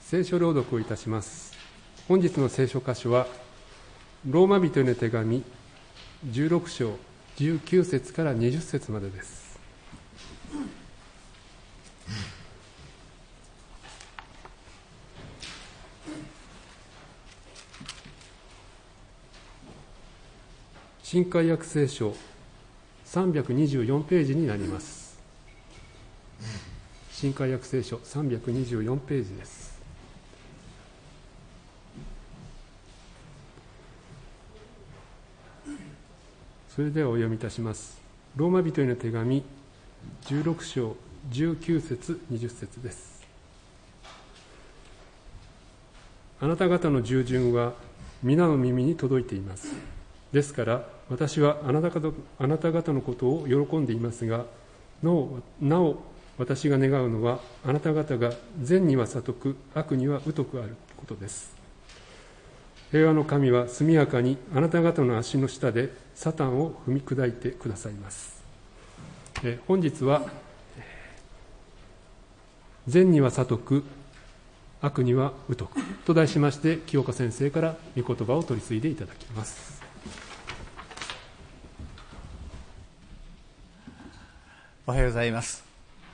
聖書朗読をいたします。本日の聖書箇所はローマ人への手紙16章19節から20節までです。新海訳聖書324ページになります。新海訳聖書324ページです。それではお読みいたします。ローマ人への手紙16章19節20節です。あなた方の従順は皆の耳に届いています。ですから私はあなた方のことを喜んでいますが、なお私が願うのはあなた方が善には聡く悪には疎くあることです。平和の神は速やかにあなた方の足の下でサタンを踏み砕いてくださいます。本日は善には聡く悪には疎くと題しまして、清岡先生から御言葉を取り次いでいただきます。 おはようございます。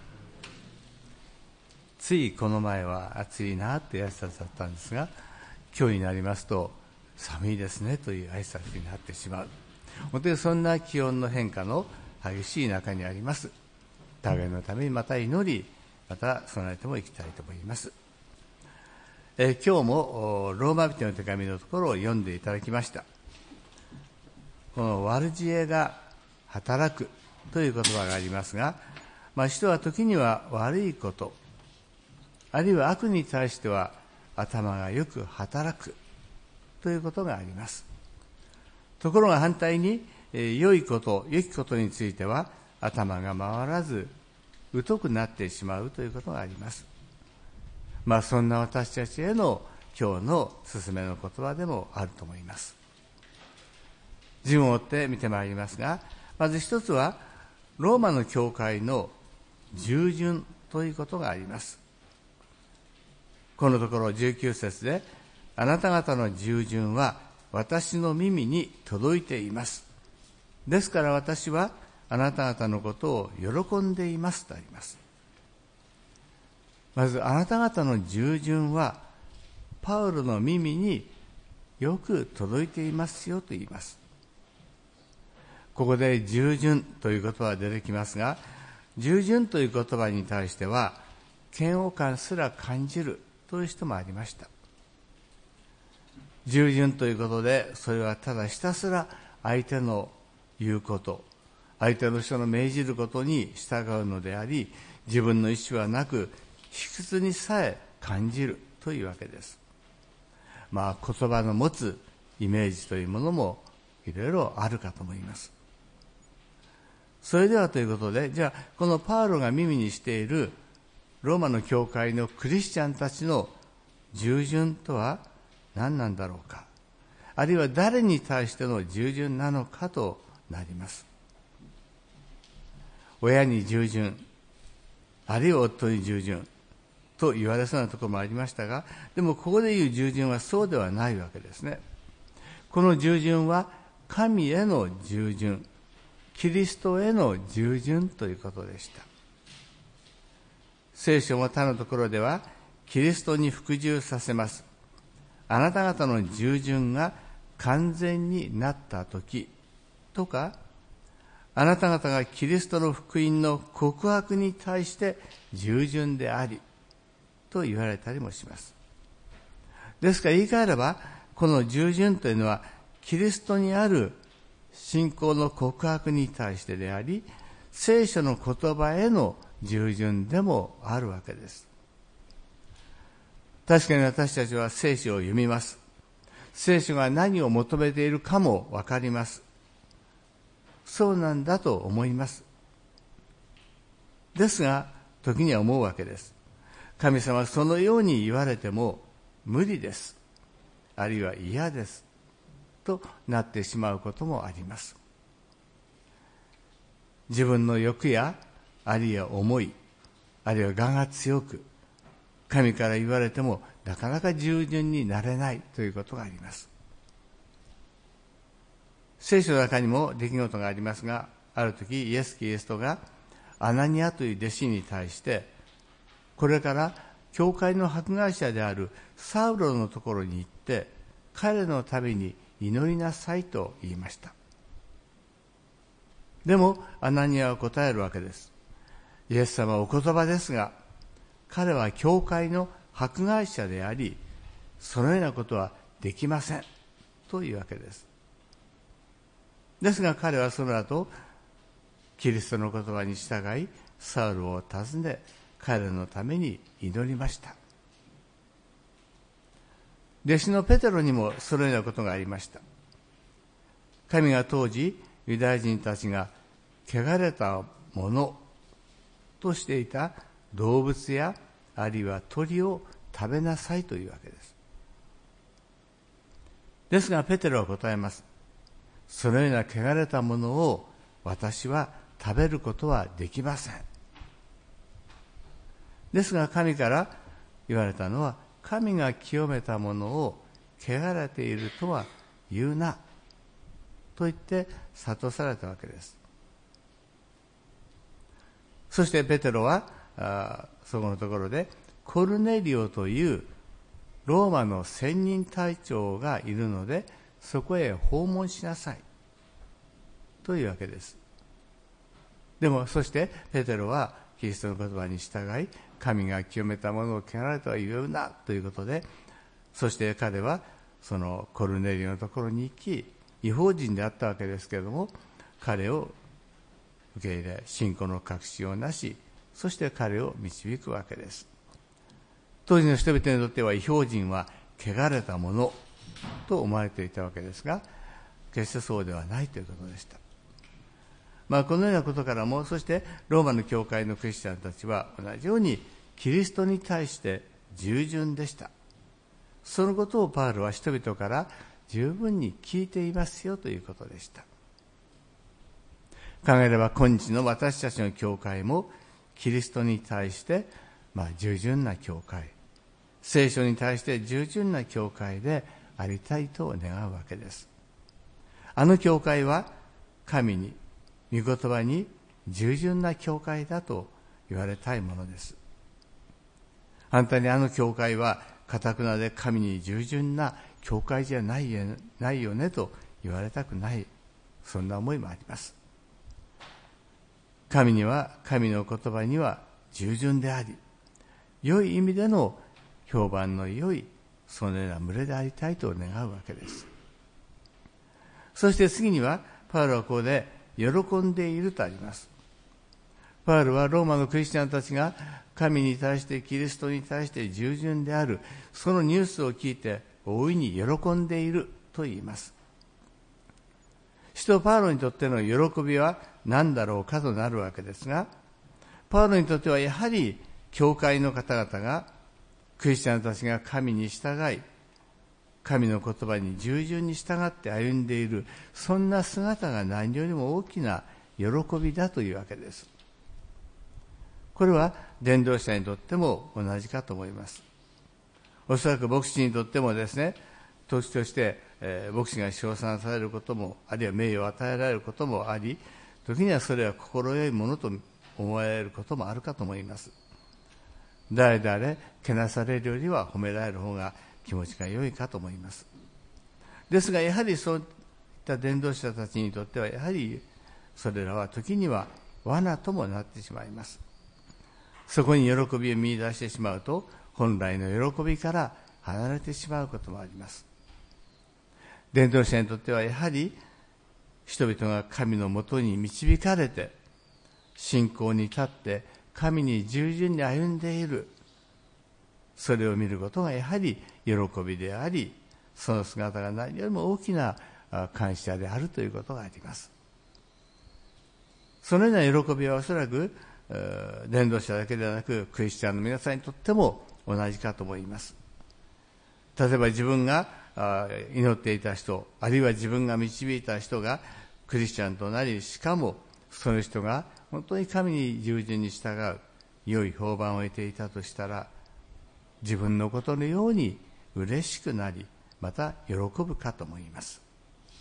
ついこの前は暑いなという挨拶だったんですが、今日になりますと寒いですねという挨拶になってしまう。本当にそんな気温の変化の激しい中にあります。互いのためにまた祈り、また備えてもいきたいと思います。今日もローマ人の手紙のところを読んでいただきました。この悪知恵が働くという言葉がありますが、人は時には悪いこと、あるいは悪に対しては頭がよく働くということがあります。ところが反対に良きことについては頭が回らず疎くなってしまうということがあります。そんな私たちへの今日の勧めの言葉でもあると思います。順を追って見てまいりますが、まず一つはローマの教会の従順ということがあります。このところ19節で、あなた方の従順は私の耳に届いています。ですから私はあなた方のことを喜んでいますとあります。まずあなた方の従順はパウロの耳によく届いていますよと言います。ここで従順という言葉が出てきますが、従順という言葉に対しては嫌悪感すら感じるという人もありました。従順ということで、それはただひたすら相手の言うこと、相手の人の命じることに従うのであり、自分の意思はなく卑屈にさえ感じるというわけです。言葉の持つイメージというものもいろいろあるかと思います。それではということで、じゃあこのパウロが耳にしているローマの教会のクリスチャンたちの従順とは何なんだろうか、あるいは誰に対しての従順なのかとなります。親に従順、あるいは夫に従順と言われそうなところもありましたが、でもここで言う従順はそうではないわけですね。この従順は神への従順、キリストへの従順ということでした。聖書も他のところでは、キリストに服従させます。あなた方の従順が完全になったときとか、あなた方がキリストの福音の告白に対して従順でありと言われたりもします。ですから言い換えれば、この従順というのはキリストにある信仰の告白に対してであり、聖書の言葉への従順でもあるわけです。確かに私たちは聖書を読みます。聖書が何を求めているかもわかります。そうなんだと思います。ですが時には思うわけです。神様はそのように言われても無理です、あるいは嫌ですとなってしまうこともあります。自分の欲やあるいは思い、あるいは我が強く、 神から言われてもなかなか従順になれないということがあります。聖書の中にも出来事がありますが、ある時イエス・キリストがアナニアという弟子に対して、これから教会の迫害者であるサウロのところに行って彼のために祈りなさいと言いました。でもアナニアは答えるわけです。イエス様はお言葉ですが、彼は教会の迫害者であり、そのようなことはできませんというわけです。ですが彼はその後キリストの言葉に従い、サウルを訪ね彼のために祈りました。弟子のペテロにもそのようなことがありました。神が当時ユダヤ人たちが汚れたものとしていた動物やあるいは鳥を食べなさいというわけです。ですがペテロは答えます。そのような汚れたものを私は食べることはできません。ですが神から言われたのは、神が清めたものを汚れているとは言うなと言って諭されたわけです。そしてペテロはそこのところでコルネリオというローマの千人隊長がいるので、そこへ訪問しなさいというわけです。でもそしてペテロはキリストの言葉に従い、神が清めたものを汚れとは言うなということで、そして彼はそのコルネリオのところに行き、異邦人であったわけですけれども、彼を受け入れ信仰の確信をなし、そして彼を導くわけです。当時の人々にとっては異邦人は汚れたものと思われていたわけですが、決してそうではないということでした。このようなことからも、そしてローマの教会のクリスチャンたちは同じようにキリストに対して従順でした。そのことをパウロは人々から十分に聞いていますよということでした。考えれば今日の私たちの教会もキリストに対して従順な教会、聖書に対して従順な教会でありたいと願うわけです。あの教会は神に、御言葉に従順な教会だと言われたいものです。反対にあの教会は堅くなで神に従順な教会じゃないよねと言われたくない、そんな思いもあります。神には、神の言葉には従順であり、良い意味での評判の良いそのような群れでありたいと願うわけです。そして次にはパウロはここで喜んでいるとあります。パウロはローマのクリスチャンたちが神に対してキリストに対して従順である、そのニュースを聞いて大いに喜んでいると言います。使徒パウロにとっての喜びは何だろうかとなるわけですが、パウロにとってはやはり教会の方々が、クリスチャンたちが神に従い、神の言葉に従順に従って歩んでいる、そんな姿が何よりも大きな喜びだというわけです。これは伝道者にとっても同じかと思います。おそらく牧師にとってもですね、時として、牧師が称賛されることも、あるいは名誉を与えられることもあり、時にはそれは心よいものと思われることもあるかと思います。誰々けなされるよりは褒められる方が気持ちが良いかと思います。ですがやはりそういった伝道者たちにとっては、やはりそれらは時には罠ともなってしまいます。そこに喜びを見出してしまうと、本来の喜びから離れてしまうこともあります。伝道者にとってはやはり人々が神のもとに導かれて信仰に立って神に従順に歩んでいる、それを見ることがやはり喜びであり、その姿が何よりも大きな感謝であるということがあります。そのような喜びはおそらく伝道者だけではなくクリスチャンの皆さんにとっても同じかと思います。例えば自分が祈っていた人、あるいは自分が導いた人がクリスチャンとなり、しかもその人が本当に神に従順に従う良い評判を得ていたとしたら、 自分のことのように嬉しくなり、また喜ぶかと思います。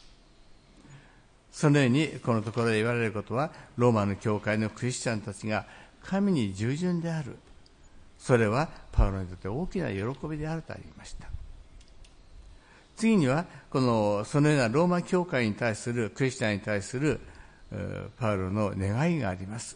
そのようにこのところで言われることは、ローマの教会のクリスチャンたちが神に従順である。それはパウロにとって大きな喜びであるとありました。次にはそのようなローマ教会に対する、クリスチャンに対するパウロの願いがあります。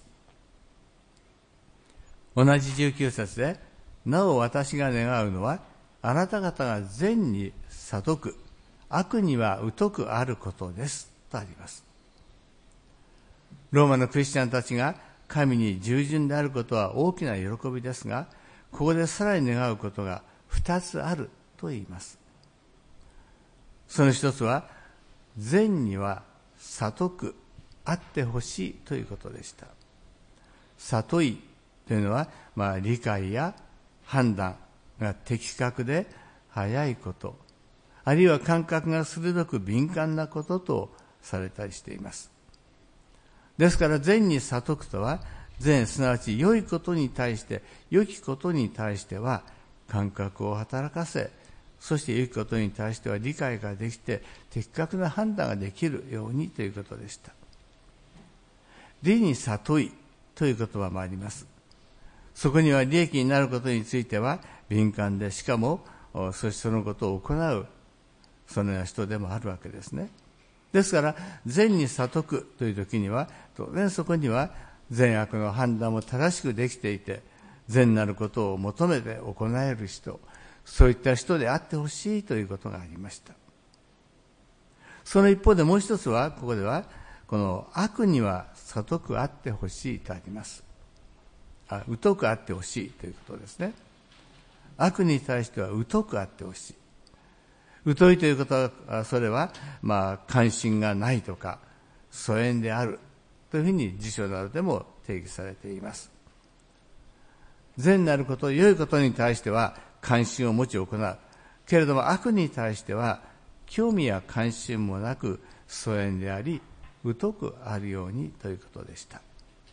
同じ19節で、なお私が願うのは、あなた方が善に悟く、悪には疎くあることですとあります。ローマのクリスチャンたちが神に従順であることは大きな喜びですが、ここでさらに願うことが2つあると言います。その一つは、善には悟くあってほしいということでした。悟いというのは、理解や判断が的確で早いこと、あるいは感覚が鋭く敏感なこととされたりしています。ですから善に悟くとは、善すなわち良いことに対して、良きことに対しては感覚を働かせ、そして良きことに対しては理解ができて的確な判断ができるようにということでした。利に悟いという言葉もあります。そこには利益になることについては敏感で、しかもそしてそのことを行うそのような人でもあるわけですね。ですから善に悟くという時には、当然そこには善悪の判断も正しくできていて、善なることを求めて行える人、そういった人であってほしいということがありました。その一方でもう一つは、ここではこの悪には悟くあってほしいとあります。疎くあってほしいということですね。悪に対しては疎くあってほしい。疎いということは、それは関心がないとか疎遠であるというふうに辞書などでも定義されています。善なること、良いことに対しては関心を持ち行うけれども、悪に対しては興味や関心もなく疎遠であり疎くあるようにということでした。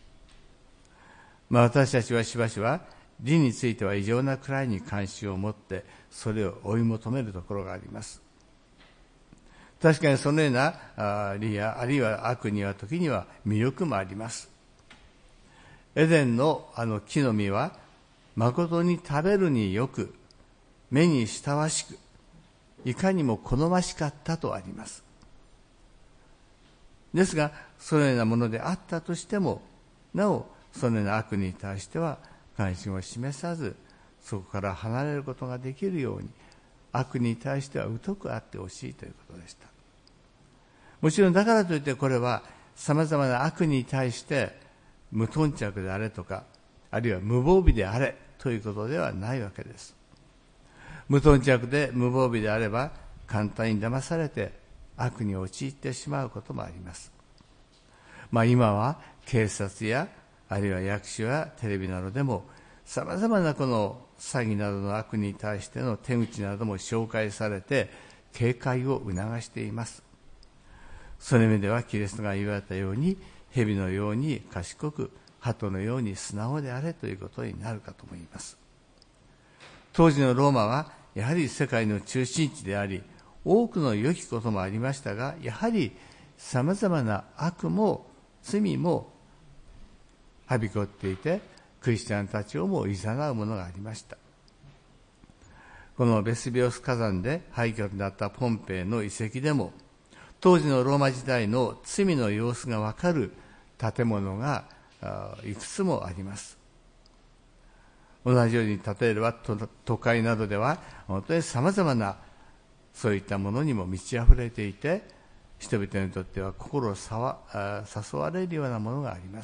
私たちはしばしば利については異常なくらいに関心を持ってそれを追い求めるところがあります。確かにそのような利やあるいは悪には時には魅力もあります。エデンの木の実は誠に食べるによく、目に親わしく、いかにも好ましかったとあります。ですが、そのようなものであったとしても、なおそのような悪に対しては関心を示さず、そこから離れることができるように、悪に対しては疎くあってほしいということでした。もちろんだからといって、これは様々な悪に対して無頓着であれとか、あるいは無防備であれということではないわけです。無頓着で無防備であれば、簡単に騙されて悪に陥ってしまうこともあります。今は警察やあるいは役所やテレビなどでも様々なこの詐欺などの悪に対しての手口なども紹介されて警戒を促しています。その意味ではキリストが言われたように、蛇のように賢く、鳩のように素直であれということになるかと思います。当時のローマはやはり世界の中心地であり、多くの良きこともありましたが、やはり様々な悪も罪もはびこっていて、クリスチャンたちをも誘うものがありました。このベスビオス火山で廃墟となったポンペイの遺跡でも、当時のローマ時代の罪の様子がわかる建物がいくつもあります。同じように例えば都会などでは本当に様々なそういったものにも満ち溢れていて、人々にとっては心を誘われるようなものがあります。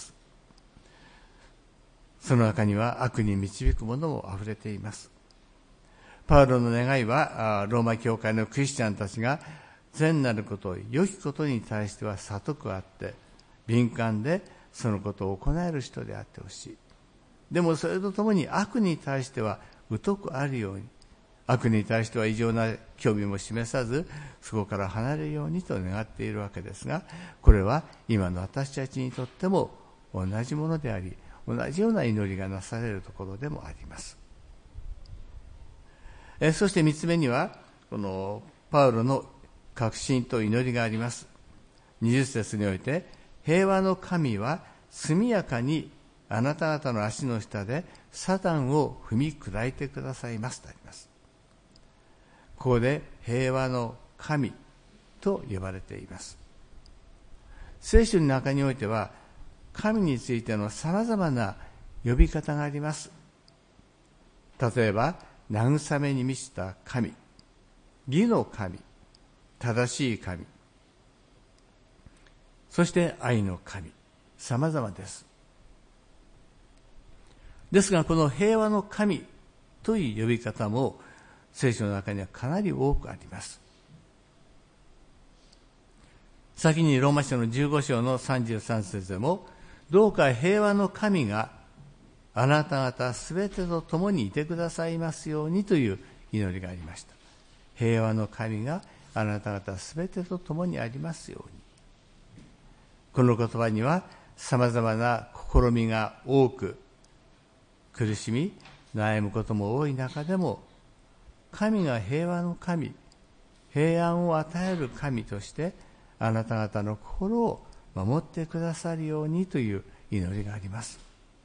その中には悪に導くものも溢れています。パウロの願いは、ローマ教会のクリスチャンたちが善なること、良きことに対しては悟くあって敏感でそのことを行える人であってほしい。でもそれとともに悪に対しては疎くあるように、悪に対しては異常な興味も示さず、そこから離れるようにと願っているわけですが、これは今の私たちにとっても同じものであり、同じような祈りがなされるところでもあります。 そして3つ目には、このパウロの確信と祈りがあります。20節において、平和の神は速やかにあなた方の足の下でサタンを踏み砕いてくださいますとあります。ここで平和の神と呼ばれています。聖書の中においては、神についてのさまざまな呼び方があります。例えば、慰めに満ちた神、義の神、正しい神、そして愛の神、さまざまです。ですが、この平和の神という呼び方も聖書の中にはかなり多くあります。先にローマ書の15章の33節でも、どうか平和の神があなた方すべてと共にいてくださいますようにという祈りがありました。平和の神があなた方すべてと共にありますように。この言葉には様々な試みが多く、苦しみ悩むことも多い中でも、神が平和の神、平安を与える神としてあなた方の心を守ってくださるようにという祈りがあります。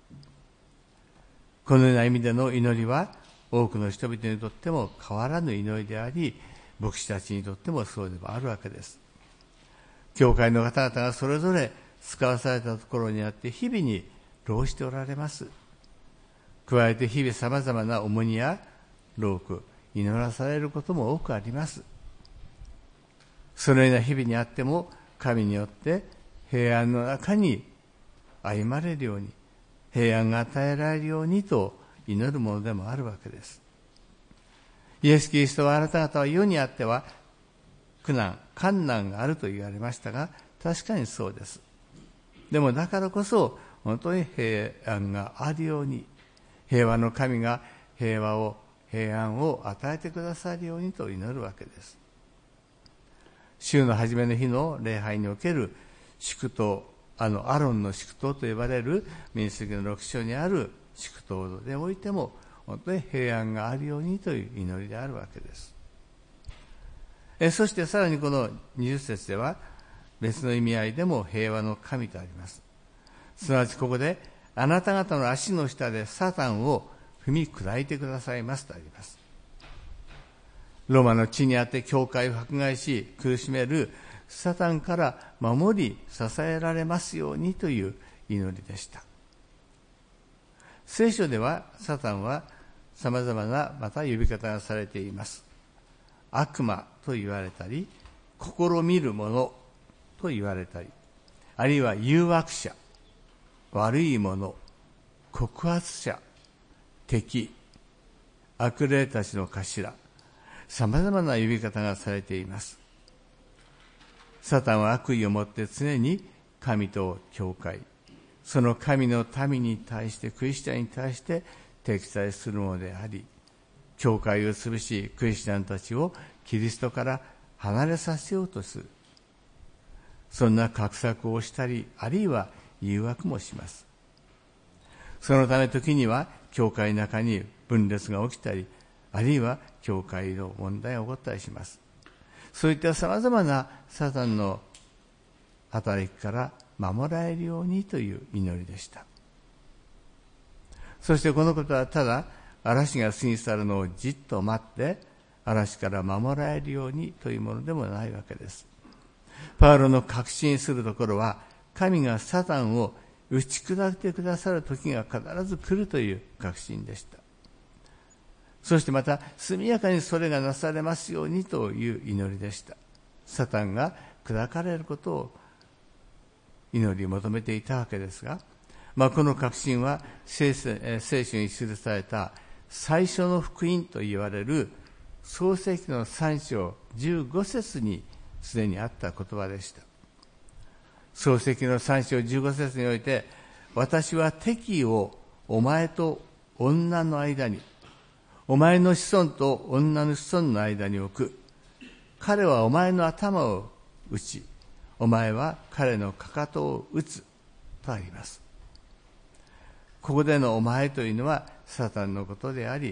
このような意味での祈りは多くの人々にとっても変わらぬ祈りであり、牧師たちにとってもそうでもあるわけです。教会の方々がそれぞれ使わされたところにあって日々に労しておられます。加えて日々さまざまな重荷や労苦、祈らされることも多くあります。そのような日々にあっても、神によって平安の中に歩まれるように、平安が与えられるようにと祈るものでもあるわけです。イエス・キリストはあなた方は世にあっては苦難、患難があると言われましたが、確かにそうです。でもだからこそ本当に平安があるように、平和の神が平安を与えてくださるようにと祈るわけです。週の初めの日の礼拝における祝祷、アロンの祝祷と呼ばれる民数記の6章にある祝祷でおいても、本当に平安があるようにという祈りであるわけです。そしてさらにこの20節では別の意味合いでも平和の神とあります。すなわちここであなた方の足の下でサタンを踏み砕いてくださいますとあります。ローマの地にあって教会を迫害し苦しめるサタンから守り支えられますようにという祈りでした。聖書ではサタンはさまざまなまた呼び方がされています。悪魔と言われたり、試みる者と言われたり、あるいは誘惑者、悪い者、告発者、敵、悪霊たちの頭、さまざまな呼び方がされています。サタンは悪意を持って常に神と教会、その神の民に対して、クリスチャンに対して敵対するものであり、教会を潰し、クリスチャンたちをキリストから離れさせようとする。そんな画策をしたり、あるいは誘惑もします。そのため時には教会の中に分裂が起きたり、あるいは教会の問題が起こったりします。そういったさまざまなサタンの働きから守られるようにという祈りでした。そしてこのことはただ嵐が過ぎ去るのをじっと待って嵐から守られるようにというものでもないわけです。パウロの確信するところは、神がサタンを打ち砕いてくださる時が必ず来るという確信でした。そしてまた速やかにそれがなされますようにという祈りでした。サタンが砕かれることを祈り求めていたわけですが、この確信は聖書に記された最初の福音と言われる創世記の3章15節にすでにあった言葉でした。創世記の3章15節において、私は敵をお前と女の間に、お前の子孫と女の子孫の間に置く。彼はお前の頭を打ち、お前は彼のかかとを打つとあります。ここでのお前というのはサタンのことであり、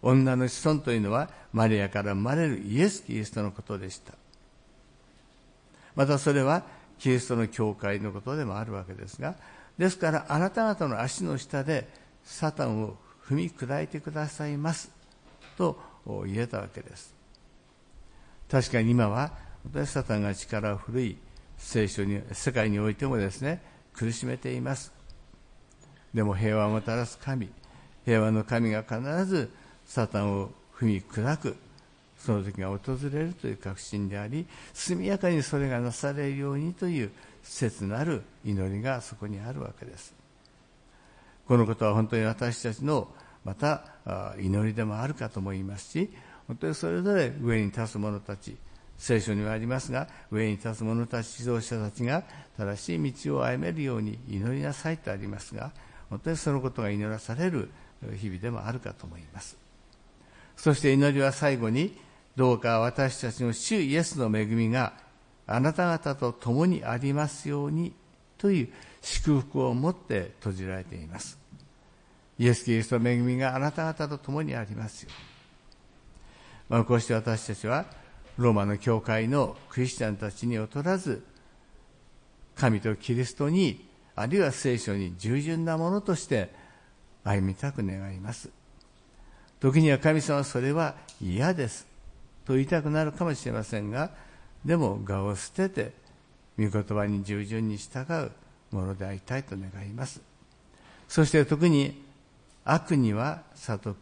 女の子孫というのはマリアから生まれるイエス・キリストのことでした。またそれはキリストの教会のことでもあるわけですが、ですからあなた方の足の下でサタンを踏み砕いてくださいますと言えたわけです。確かに今はサタンが力を振るい、世界においてもですね、苦しめています。でも平和をもたらす神、平和の神が必ずサタンを踏み砕く、その時が訪れるという確信であり、速やかにそれがなされるようにという切なる祈りがそこにあるわけです。このことは本当に私たちのまた祈りでもあるかと思いますし、本当にそれぞれ上に立つ者たち、聖書にはありますが、上に立つ者たち、指導者たちが正しい道を歩めるように祈りなさいとありますが、本当にそのことが祈らされる日々でもあるかと思います。そして祈りは最後に、どうか私たちの主イエスの恵みがあなた方と共にありますようにという祝福を持って閉じられています。イエス・キリストの恵みがあなた方と共にありますように。こうして私たちはローマの教会のクリスチャンたちに劣らず、神とキリストに、あるいは聖書に従順なものとして歩みたく願います。時には神様はそれは嫌ですと言いたくなるかもしれませんが、でも我を捨てて御言葉に従順に従うものでありたいと願います。そして特に悪にはです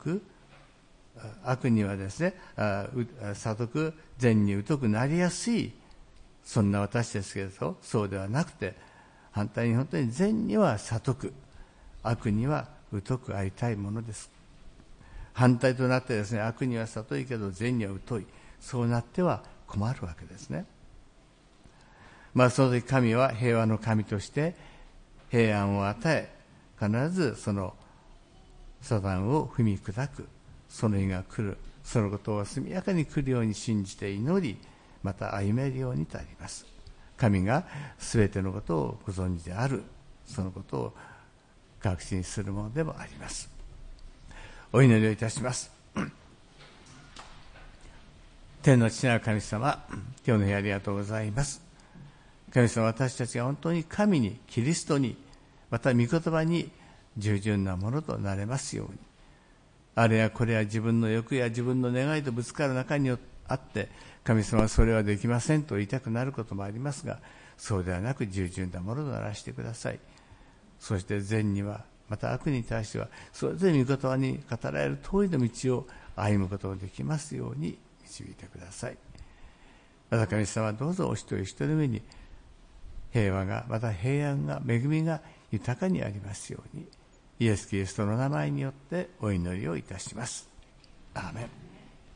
ね、悟く善に疎くなりやすい、そんな私ですけれど、そうではなくて、反対に本当に善には悟く、悪には疎くありたいものです。反対となってですね、悪には悟いけど善には疎い、そうなっては困るわけですね。その時神は平和の神として平安を与え、必ずそのサタンを踏み砕く、その日が来る、そのことを速やかに来るように信じて祈り、また歩めるようにとあります。神が全てのことをご存知である、そのことを確信するものでもあります。お祈りをいたします。天の父なる神様、今日の日ありがとうございます。神様、私たちが本当に神に、キリストに、また御言葉に従順なものとなれますように。あれやこれや自分の欲や自分の願いとぶつかる中にあって、神様はそれはできませんと言いたくなることもありますが、そうではなく従順なものとならしてください。そして善には、また悪に対しては、それぞれ御言葉に語られる通りの道を歩むことができますように導いてください。また神様、どうぞお一人一人目に平和が、また平安が、恵みが豊かにありますように、イエス・キリストの名前によってお祈りをいたします。アーメン。